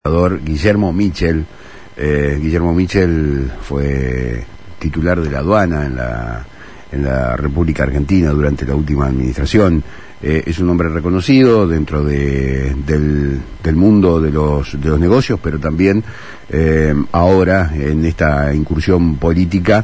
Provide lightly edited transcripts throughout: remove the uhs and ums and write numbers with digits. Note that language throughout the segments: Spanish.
Guillermo Michel. Guillermo Michel fue titular de la aduana en la República Argentina durante la última administración. Es un hombre reconocido dentro del mundo de los negocios, pero también ahora en esta incursión política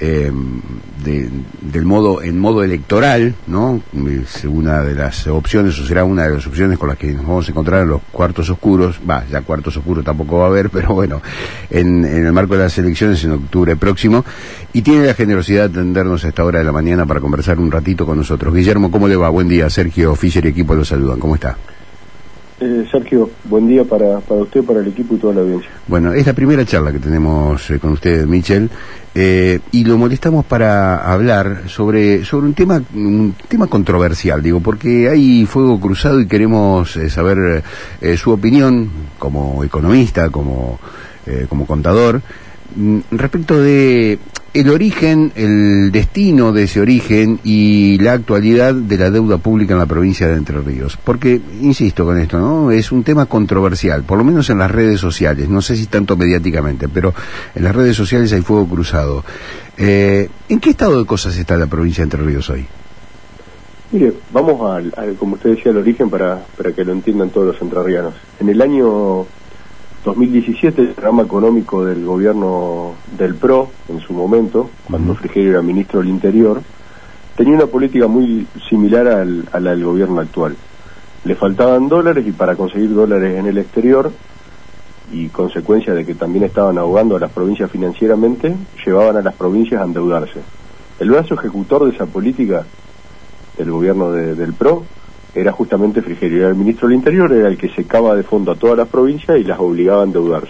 en modo electoral, ¿no? Es una de las opciones, o será una de las opciones con las que nos vamos a encontrar en los cuartos oscuros. Ya cuartos oscuros tampoco va a haber, pero bueno, en el marco de las elecciones en octubre próximo, y tiene la generosidad de atendernos a esta hora de la mañana para conversar un ratito con nosotros. Guillermo, ¿cómo le va? Buen día. Sergio Fischer y equipo los saludan. ¿Cómo está? Sergio, buen día para usted, para el equipo y toda la audiencia. Bueno, es la primera charla que tenemos con usted, Michel, y lo molestamos para hablar sobre un tema controversial, digo, porque hay fuego cruzado y queremos saber su opinión como economista, como contador, respecto de el origen, el destino de ese origen y la actualidad de la deuda pública en la provincia de Entre Ríos. Porque, insisto con esto, ¿no? Es un tema controversial, por lo menos en las redes sociales, no sé si tanto mediáticamente, pero en las redes sociales hay fuego cruzado. ¿En qué estado de cosas está la provincia de Entre Ríos hoy? Mire, vamos al como usted decía, al origen para que lo entiendan todos los entrerrianos. En el año 2017, el programa económico del gobierno del PRO, en su momento, cuando Frigerio era ministro del Interior, tenía una política muy similar a la del gobierno actual. Le faltaban dólares, y para conseguir dólares en el exterior, y consecuencia de que también estaban ahogando a las provincias financieramente, llevaban a las provincias a endeudarse. El brazo ejecutor de esa política del gobierno del PRO era justamente Frigerio, era el ministro del Interior, era el que secaba de fondo a todas las provincias y las obligaba a endeudarse.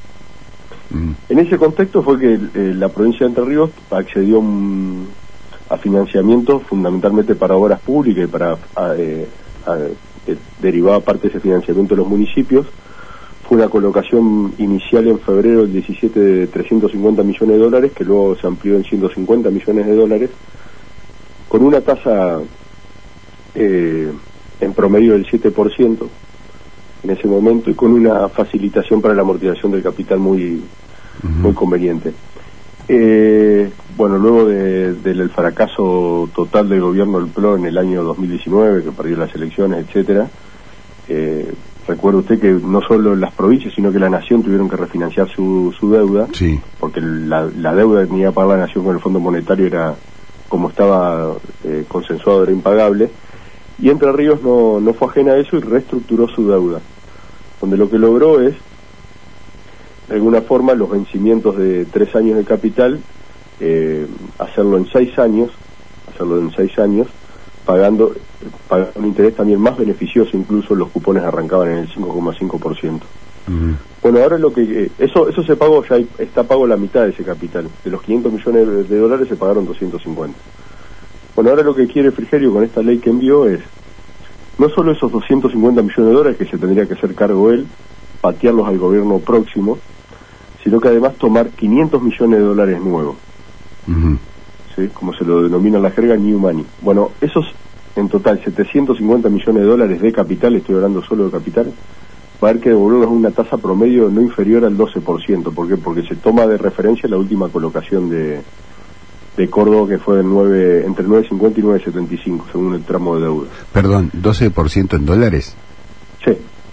En ese contexto fue que la provincia de Entre Ríos accedió a financiamiento fundamentalmente para obras públicas y para derivaba parte de ese financiamiento de los municipios. Fue una colocación inicial en febrero del 17 de 350 millones de dólares, que luego se amplió en 150 millones de dólares, con una tasa en promedio del 7% en ese momento, y con una facilitación para la amortización del capital muy conveniente. Bueno, luego del fracaso total del gobierno del PRO en el año 2019, que perdió las elecciones, etcétera, recuerde usted que no solo las provincias, sino que la nación tuvieron que refinanciar su deuda, sí, porque la deuda que tenía que pagar la nación con el Fondo Monetario era, como estaba consensuado, era impagable. Y Entre Ríos no fue ajena a eso y reestructuró su deuda, donde lo que logró es, de alguna forma, los vencimientos de 3 años de capital, hacerlo en 6 años, pagando un interés también más beneficioso. Incluso los cupones arrancaban en el 5,5%. Bueno, ahora eso se pagó, ya está pago la mitad de ese capital. De los 500 millones de dólares se pagaron 250. Bueno, ahora lo que quiere Frigerio con esta ley que envió es no solo esos 250 millones de dólares que se tendría que hacer cargo él, patearlos al gobierno próximo, sino que además tomar 500 millones de dólares nuevos, ¿sí? Como se lo denomina en la jerga, new money. Bueno, esos en total 750 millones de dólares de capital, estoy hablando solo de capital, va a haber que devolverlos a una tasa promedio no inferior al 12%. ¿Por qué? Porque se toma de referencia la última colocación de Córdoba, que fue entre 9.50 y 9.75, según el tramo de deuda. Perdón, ¿12% en dólares? Sí.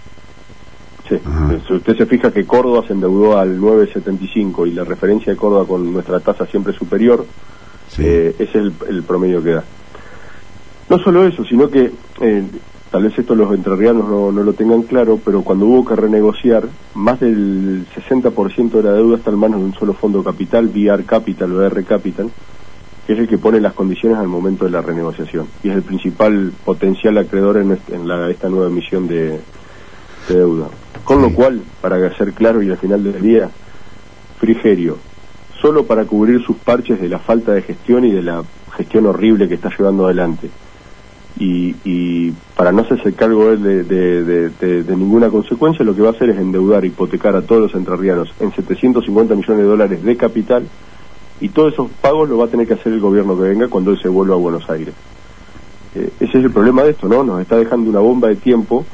Si usted se fija que Córdoba se endeudó al 9.75 y la referencia de Córdoba con nuestra tasa siempre superior, sí, ese es el promedio que da. No solo eso, sino que tal vez esto los entrerrianos no lo tengan claro, pero cuando hubo que renegociar, más del 60% de la deuda está en manos de un solo fondo capital, VR Capital o R Capital, que es el que pone las condiciones al momento de la renegociación, y es el principal potencial acreedor en esta nueva emisión de deuda. Con lo cual, para ser claro y al final del día, Frigerio, solo para cubrir sus parches de la falta de gestión y de la gestión horrible que está llevando adelante, y para no hacerse cargo de ninguna consecuencia, lo que va a hacer es endeudar, hipotecar a todos los entrerrianos en 750 millones de dólares de capital, y todos esos pagos lo va a tener que hacer el gobierno que venga cuando él se vuelva a Buenos Aires. Ese es el problema de esto, ¿no? Nos está dejando una bomba de tiempo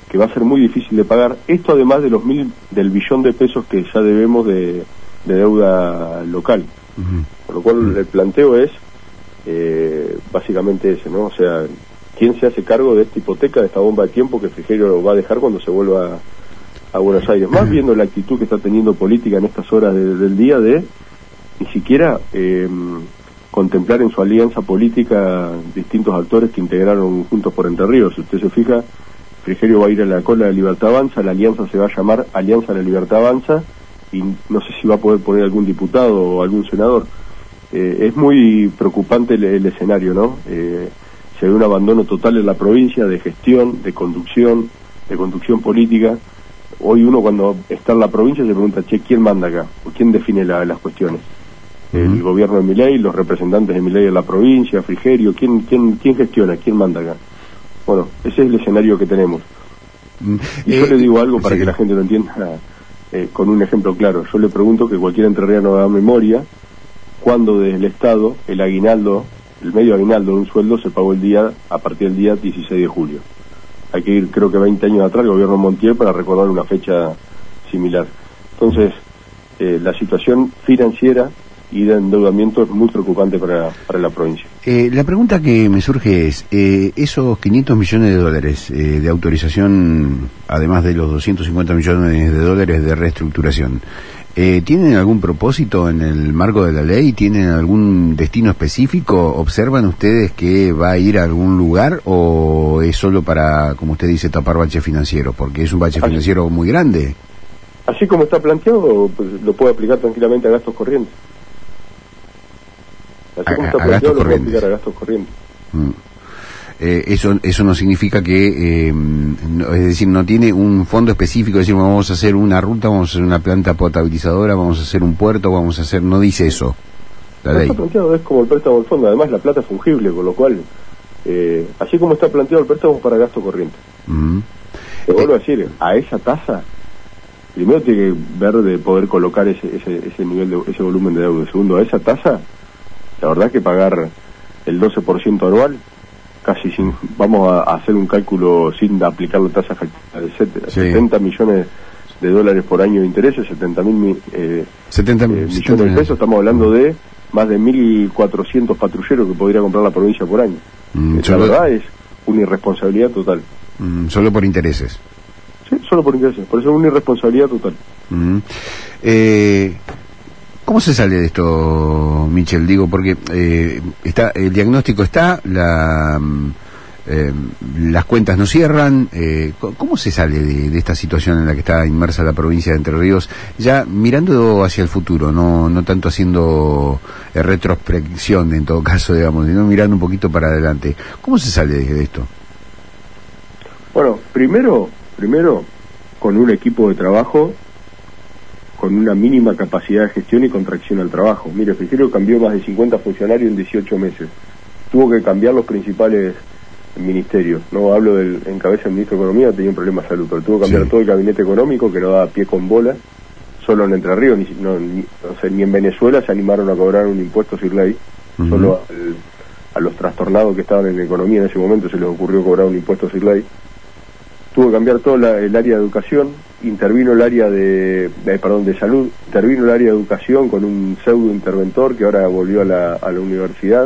que va a ser muy difícil de pagar. Esto además de del billón de pesos que ya debemos de deuda local. Por lo cual el planteo es básicamente ese, ¿no? O sea, ¿quién se hace cargo de esta hipoteca, de esta bomba de tiempo que Frigerio va a dejar cuando se vuelva a Buenos Aires? Más viendo la actitud que está teniendo política en estas horas del día de ni siquiera contemplar en su alianza política distintos actores que integraron Juntos por Entre Ríos. Si usted se fija, Frigerio va a ir a la cola de Libertad Avanza, la alianza se va a llamar Alianza de la Libertad Avanza, y no sé si va a poder poner algún diputado o algún senador. Es muy preocupante el escenario, ¿no? Se ve un abandono total en la provincia de gestión, de conducción política. Hoy uno cuando está en la provincia se pregunta, che, ¿quién manda acá? ¿O quién define las cuestiones? El gobierno de Milei, los representantes de Milei en la provincia, Frigerio, ¿quién gestiona? ¿Quién manda acá? Bueno, ese es el escenario que tenemos. Y yo le digo algo para que la gente lo entienda con un ejemplo claro. Yo le pregunto que cualquier entrerriano haga memoria cuando desde el Estado el medio aguinaldo de un sueldo se pagó a partir del día 16 de julio. Hay que ir, creo que 20 años atrás, el gobierno Montiel para recordar una fecha similar. Entonces, la situación financiera y de endeudamiento es muy preocupante para la provincia. La pregunta que me surge es, esos 500 millones de dólares de autorización, además de los 250 millones de dólares de reestructuración, ¿tienen algún propósito en el marco de la ley? ¿Tienen algún destino específico? ¿Observan ustedes que va a ir a algún lugar o es solo para, como usted dice, tapar bache financiero? Porque es un bache financiero muy grande. Así como está planteado, pues, lo puede aplicar tranquilamente a gastos corrientes. Así como está planteado, lo puede aplicar a gastos corrientes. Eso no significa que, es decir, no tiene un fondo específico, es decir, vamos a hacer una ruta, vamos a hacer una planta potabilizadora, vamos a hacer un puerto, no dice eso la ley. Está planteado, es como el préstamo del fondo, además la plata es fungible, con lo cual, así como está planteado el préstamo para gasto corriente. Te vuelvo a decir, a esa tasa, primero tiene que ver de poder colocar ese nivel ese volumen de deuda. Segundo, a esa tasa, la verdad que pagar el 12% anual, casi vamos a hacer un cálculo sin aplicar la tasa de 70 millones de dólares por año de intereses, 70 millones de pesos, estamos hablando de más de 1.400 patrulleros que podría comprar la provincia por año. La verdad es una irresponsabilidad total. Solo por intereses. Sí, solo por intereses, por eso es una irresponsabilidad total. ¿Cómo se sale de esto, Michel? Digo, porque el diagnóstico está, las cuentas no cierran. ¿Cómo se sale de esta situación en la que está inmersa la provincia de Entre Ríos? Ya mirando hacia el futuro, no tanto haciendo retrospección en todo caso, digamos, sino mirando un poquito para adelante. ¿Cómo se sale de esto? Bueno, primero con un equipo de trabajo con una mínima capacidad de gestión y contracción al trabajo. Mire, Frigerio cambió más de 50 funcionarios en 18 meses. Tuvo que cambiar los principales ministerios. No hablo del encabeza el ministro de Economía, tenía un problema de salud, pero tuvo que cambiar todo el gabinete económico, que no daba pie con bola, solo en Entre Ríos, ni en Venezuela se animaron a cobrar un impuesto sin ley, solo a los trastornados que estaban en economía en ese momento se les ocurrió cobrar un impuesto sin ley. Tuvo que cambiar todo el área de educación, intervino el área de salud, intervino el área de educación con un pseudo interventor que ahora volvió a la universidad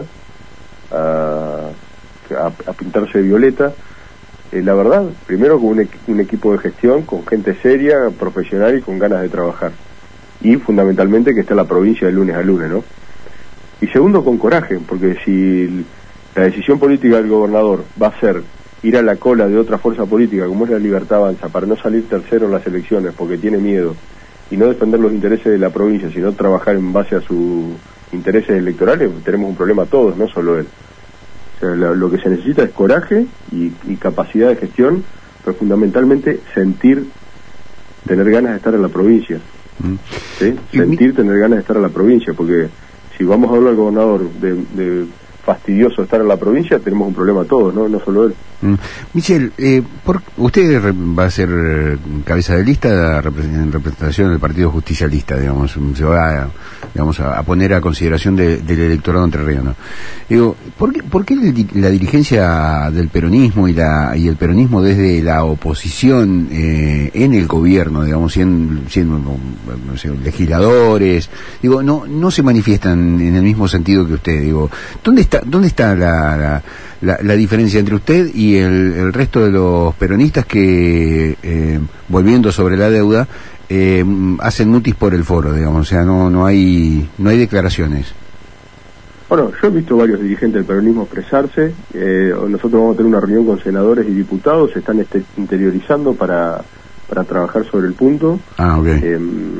a pintarse de violeta. La verdad, primero con un equipo de gestión, con gente seria, profesional y con ganas de trabajar. Y fundamentalmente que está en la provincia de lunes a lunes, ¿no? Y segundo, con coraje, porque si la decisión política del gobernador va a ser ir a la cola de otra fuerza política como es la Libertad Avanza para no salir tercero en las elecciones porque tiene miedo y no defender los intereses de la provincia sino trabajar en base a sus intereses electorales, tenemos un problema todos, no solo él. O sea, lo que se necesita es coraje y capacidad de gestión, pero fundamentalmente tener ganas de estar en la provincia. ¿Sí? Tener ganas de estar en la provincia, porque si vamos a hablar al gobernador de fastidioso estar en la provincia, tenemos un problema todos, no solo él. Michel, usted va a ser cabeza de lista en representación del Partido Justicialista, digamos, se va a poner a consideración del electorado entrerriano. Digo, ¿por qué la dirigencia del peronismo y el peronismo desde la oposición en el gobierno, digamos, siendo no sé, legisladores, digo, no se manifiestan en el mismo sentido que usted? Digo, ¿dónde está la diferencia entre usted y el resto de los peronistas que, volviendo sobre la deuda, hacen mutis por el foro, digamos? O sea, no hay declaraciones. Bueno, yo he visto varios dirigentes del peronismo expresarse. Nosotros vamos a tener una reunión con senadores y diputados, se están interiorizando para trabajar sobre el punto. Okay.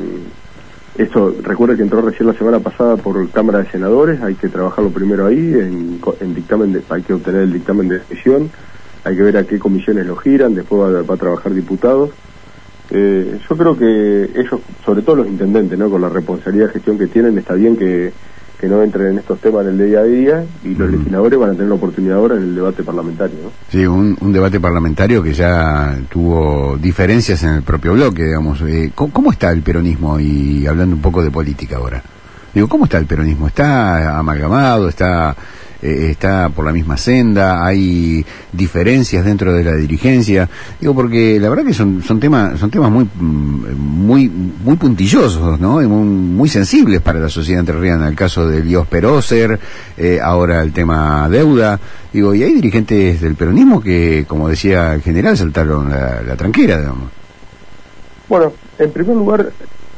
Esto, recuerda que entró recién la semana pasada por Cámara de Senadores, hay que trabajarlo primero ahí, en dictamen hay que obtener el dictamen de decisión, hay que ver a qué comisiones lo giran, después va a trabajar diputados. Yo creo que ellos, sobre todo los intendentes, ¿no?, con la responsabilidad de gestión que tienen, está bien que no entren en estos temas en el día a día, y los legisladores van a tener la oportunidad ahora en el debate parlamentario, ¿no? Sí, un debate parlamentario que ya tuvo diferencias en el propio bloque, digamos. ¿Cómo está el peronismo? Y hablando un poco de política ahora. Digo, ¿cómo está el peronismo? ¿Está amalgamado? ¿Está por la misma senda? ¿Hay diferencias dentro de la dirigencia? Digo, porque la verdad que son temas muy puntillosos, ¿no? Y muy sensibles para la sociedad entrerriana. El caso de Líos Perócer, ahora el tema deuda. Digo, y hay dirigentes del peronismo que, como decía el general, saltaron la tranquera, digamos. Bueno, en primer lugar,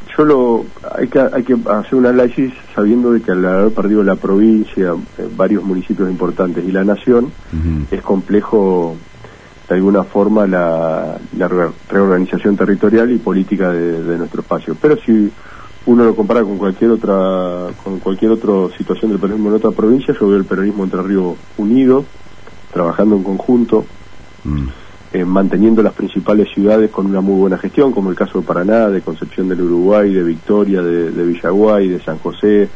hay que hacer un análisis sabiendo de que al haber perdido la provincia, varios municipios importantes y la nación, es complejo de alguna forma la reorganización territorial y política de nuestro espacio. Pero si uno lo compara con cualquier otra situación del peronismo en otra provincia, yo veo el peronismo Entre Ríos unido, trabajando en conjunto, manteniendo las principales ciudades con una muy buena gestión, como el caso de Paraná, de Concepción del Uruguay, de Victoria, de Villaguay, de San José,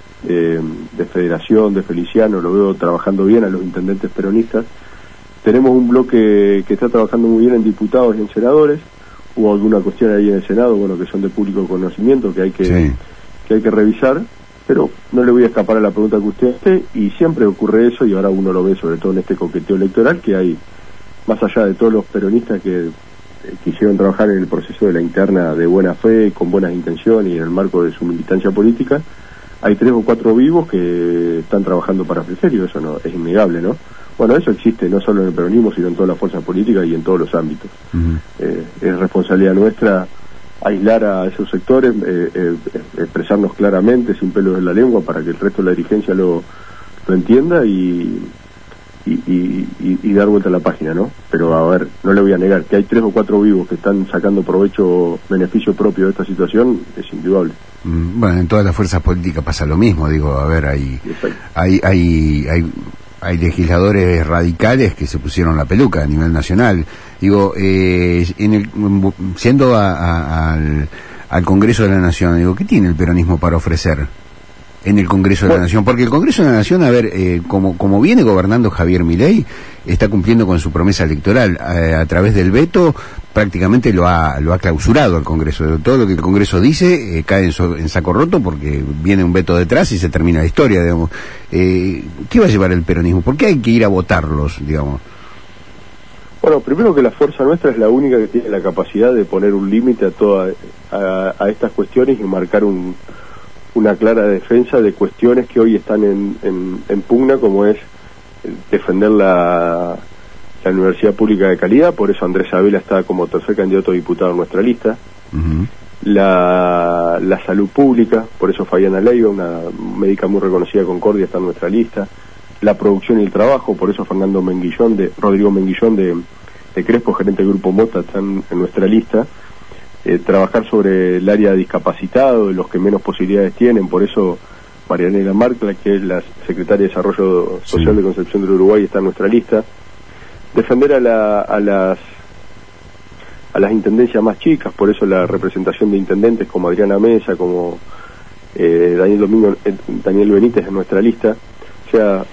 de Federación, de Feliciano. Lo veo trabajando bien a los intendentes peronistas. Tenemos un bloque que está trabajando muy bien en diputados y en senadores. Hubo alguna cuestión ahí en el Senado, bueno, que son de público conocimiento, que hay que revisar, pero no le voy a escapar a la pregunta que usted hace, y siempre ocurre eso, y ahora uno lo ve sobre todo en este coqueteo electoral, que hay, más allá de todos los peronistas que quisieron trabajar en el proceso de la interna de buena fe, con buenas intenciones y en el marco de su militancia política, hay 3 o 4 vivos que están trabajando para Frigerio. Eso no es innegable, ¿no? Bueno, eso existe no solo en el peronismo, sino en todas las fuerzas políticas y en todos los ámbitos. Es responsabilidad nuestra aislar a esos sectores, expresarnos claramente, sin pelos en la lengua, para que el resto de la dirigencia lo entienda y dar vuelta a la página, ¿no? Pero a ver, no le voy a negar que hay 3 o 4 vivos que están sacando beneficio propio de esta situación, es indudable. Bueno, en todas las fuerzas políticas pasa lo mismo, digo, a ver, hay legisladores radicales que se pusieron la peluca a nivel nacional. Digo, siendo al Congreso de la Nación, digo, ¿qué tiene el peronismo para ofrecer en el Congreso de la Nación? Porque el Congreso de la Nación, a ver, como viene gobernando Javier Milei, está cumpliendo con su promesa electoral. A través del veto prácticamente lo ha clausurado el Congreso. Todo lo que el Congreso dice cae en saco roto, porque viene un veto detrás y se termina la historia, digamos. ¿Qué va a llevar el peronismo? ¿Por qué hay que ir a votarlos, digamos? Bueno, primero que la fuerza nuestra es la única que tiene la capacidad de poner un límite a estas cuestiones y marcar una clara defensa de cuestiones que hoy están en pugna, como es defender la universidad pública de calidad. Por eso Andrés Abela está como tercer candidato a diputado en nuestra lista. La salud pública, por eso Fabiana Leiva, una médica muy reconocida de Concordia, está en nuestra lista. La producción y el trabajo, por eso Rodrigo Menguillón de Crespo, gerente del Grupo Mota, están en nuestra lista. Trabajar sobre el área de discapacitado, de los que menos posibilidades tienen, por eso Marianela Marcla, que es la secretaria de Desarrollo Social de Concepción del Uruguay, está en nuestra lista. Defender a las intendencias más chicas, por eso la representación de intendentes como Adriana Mesa, como Daniel Benítez en nuestra lista. O sea,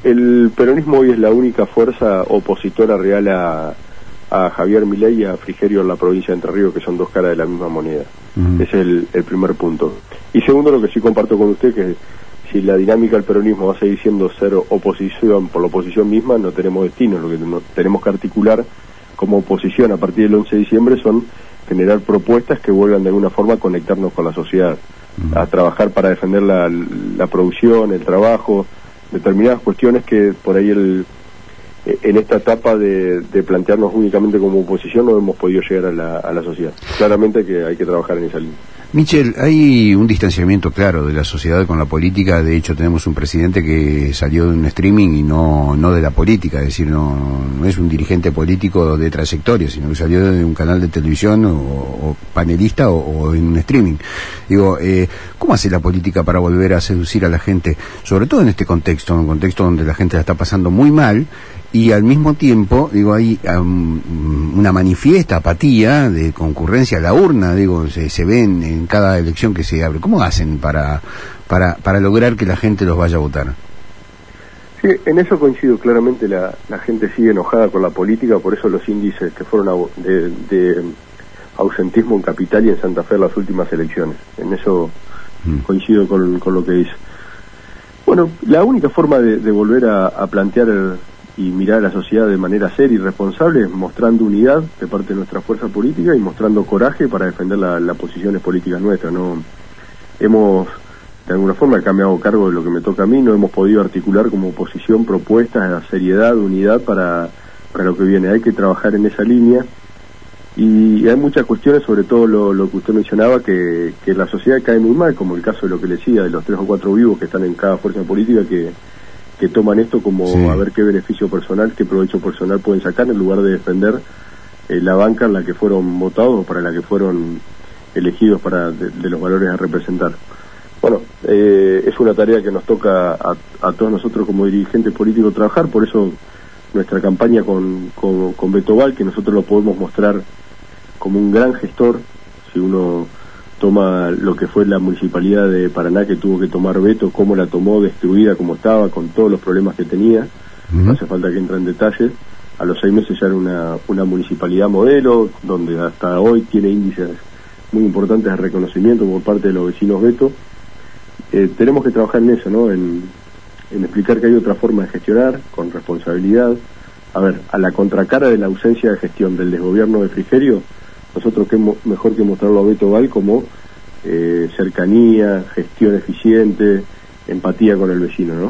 el peronismo hoy es la única fuerza opositora real a Javier Milei y a Frigerio en la provincia de Entre Ríos, que son dos caras de la misma moneda. Ese es el primer punto. Y segundo, lo que sí comparto con usted, que si la dinámica del peronismo va a seguir siendo ser oposición por la oposición misma, no tenemos destino. Lo que tenemos que articular como oposición a partir del 11 de diciembre son generar propuestas que vuelvan de alguna forma a conectarnos con la sociedad, a trabajar para defender la producción, el trabajo, determinadas cuestiones que por ahí en esta etapa de plantearnos únicamente como oposición no hemos podido llegar a la sociedad. Claramente que hay que trabajar en esa línea. Michel, hay un distanciamiento claro de la sociedad con la política. De hecho, tenemos un presidente que salió de un streaming y no de la política, es decir, no es un dirigente político de trayectoria, sino que salió de un canal de televisión o panelista o en un streaming. Digo, ¿cómo hace la política para volver a seducir a la gente, sobre todo en este contexto, un contexto donde la gente la está pasando muy mal? Y al mismo tiempo, digo, hay una manifiesta apatía de concurrencia a la urna, digo, se ve en cada elección que se abre. ¿Cómo hacen para lograr que la gente los vaya a votar? Sí, en eso coincido claramente. La gente sigue enojada con la política, por eso los índices que fueron de ausentismo en Capital y en Santa Fe en las últimas elecciones. En eso coincido con lo que dice. Bueno, la única forma de volver a plantear y mirar a la sociedad de manera seria y responsable, mostrando unidad de parte de nuestra fuerza política y mostrando coraje para defender las posiciones políticas nuestras. No hemos, de alguna forma, que me hago cargo de lo que me toca a mí, no hemos podido articular como oposición propuestas de seriedad, unidad para lo que viene. Hay que trabajar en esa línea y hay muchas cuestiones, sobre todo lo que usted mencionaba, que la sociedad cae muy mal, como el caso de lo que le decía, de los 3 o 4 vivos que están en cada fuerza política que toman esto como sí, a ver qué beneficio personal, qué provecho personal pueden sacar en lugar de defender la banca en la que fueron votados o para la que fueron elegidos para de los valores a representar. Bueno, es una tarea que nos toca a todos nosotros como dirigentes políticos trabajar, por eso nuestra campaña con Beto Val, que nosotros lo podemos mostrar como un gran gestor. Si uno toma lo que fue la municipalidad de Paraná, que tuvo que tomar Beto, cómo la tomó, destruida como estaba, con todos los problemas que tenía, no hace falta que entre en detalles. A los 6 meses ya era una municipalidad modelo, donde hasta hoy tiene índices muy importantes de reconocimiento por parte de los vecinos Beto. Tenemos que trabajar en eso, ¿no? En explicar que hay otra forma de gestionar, con responsabilidad. A ver, a la contracara de la ausencia de gestión del desgobierno de Frigerio, nosotros qué mejor que mostrarlo a Beto Val como cercanía, gestión eficiente, empatía con el vecino, ¿no?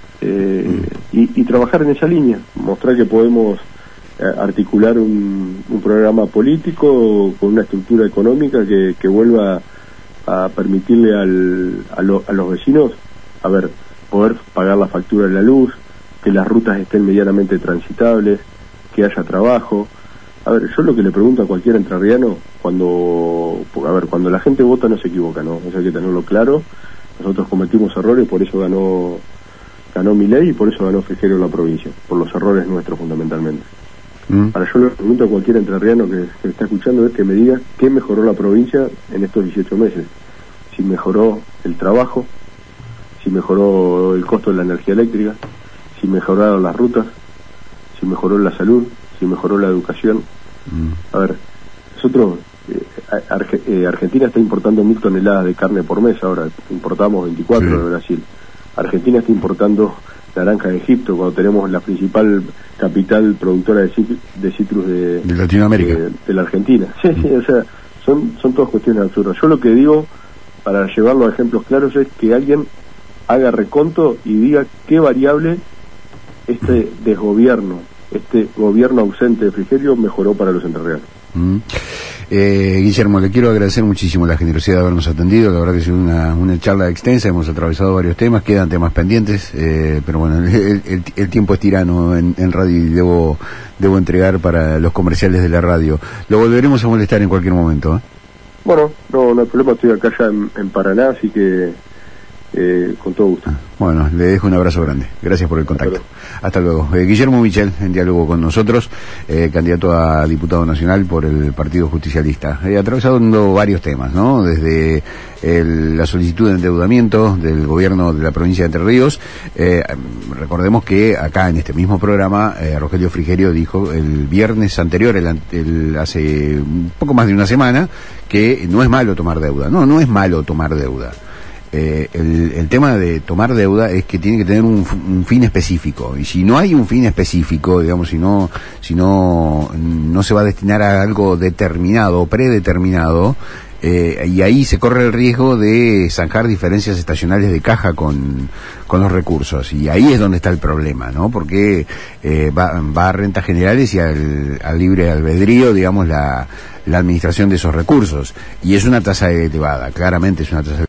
Y trabajar en esa línea, mostrar que podemos articular un programa político con una estructura económica que vuelva a permitirle a los vecinos, a ver, poder pagar la factura de la luz, que las rutas estén medianamente transitables, que haya trabajo. A ver, yo lo que le pregunto a cualquier entrerriano, cuando la gente vota no se equivoca, ¿no? Eso hay que tenerlo claro. Nosotros cometimos errores, por eso ganó Milei y por eso ganó Frigerio en la provincia, por los errores nuestros fundamentalmente. Ahora yo le pregunto a cualquier entrerriano que me está escuchando es que me diga qué mejoró la provincia en estos 18 meses. Si mejoró el trabajo, si mejoró el costo de la energía eléctrica, si mejoraron las rutas, si mejoró la salud, si mejoró la educación. A ver, nosotros, Argentina está importando 1.000 toneladas de carne por mes, ahora importamos 24 de Brasil. Argentina está importando naranja de Egipto, cuando tenemos la principal capital productora de citrus de Latinoamérica, de la Argentina. Sí, o sea, son todas cuestiones absurdas. Yo lo que digo, para llevarlo a ejemplos claros, es que alguien haga reconto y diga qué variable este desgobierno, este gobierno ausente de Frigerio mejoró para los entrerrianos. Guillermo, le quiero agradecer muchísimo la generosidad de habernos atendido. La verdad que ha sido una charla extensa, hemos atravesado varios temas, quedan temas pendientes, pero bueno, el tiempo es tirano en radio y debo entregar para los comerciales de la radio. Lo volveremos a molestar en cualquier momento, ¿eh? Bueno, no hay problema, estoy acá ya en Paraná, así que con todo gusto. Bueno, le dejo un abrazo grande. Gracias por el contacto. Hasta luego. Guillermo Michel, en diálogo con nosotros, candidato a diputado nacional por el Partido Justicialista. Atravesando varios temas, ¿no? Desde la solicitud de endeudamiento del gobierno de la provincia de Entre Ríos. Recordemos que acá en este mismo programa, Rogelio Frigerio dijo el viernes anterior, hace un poco más de una semana, que no es malo tomar deuda. No es malo tomar deuda. El tema de tomar deuda es que tiene que tener un fin específico, y si no hay un fin específico, digamos, si no se va a destinar a algo determinado o predeterminado, y ahí se corre el riesgo de zanjar diferencias estacionales de caja con los recursos, y ahí es donde está el problema, ¿no? Porque va a rentas generales y al libre albedrío, digamos, la administración de esos recursos, y es una tasa elevada, claramente es una tasa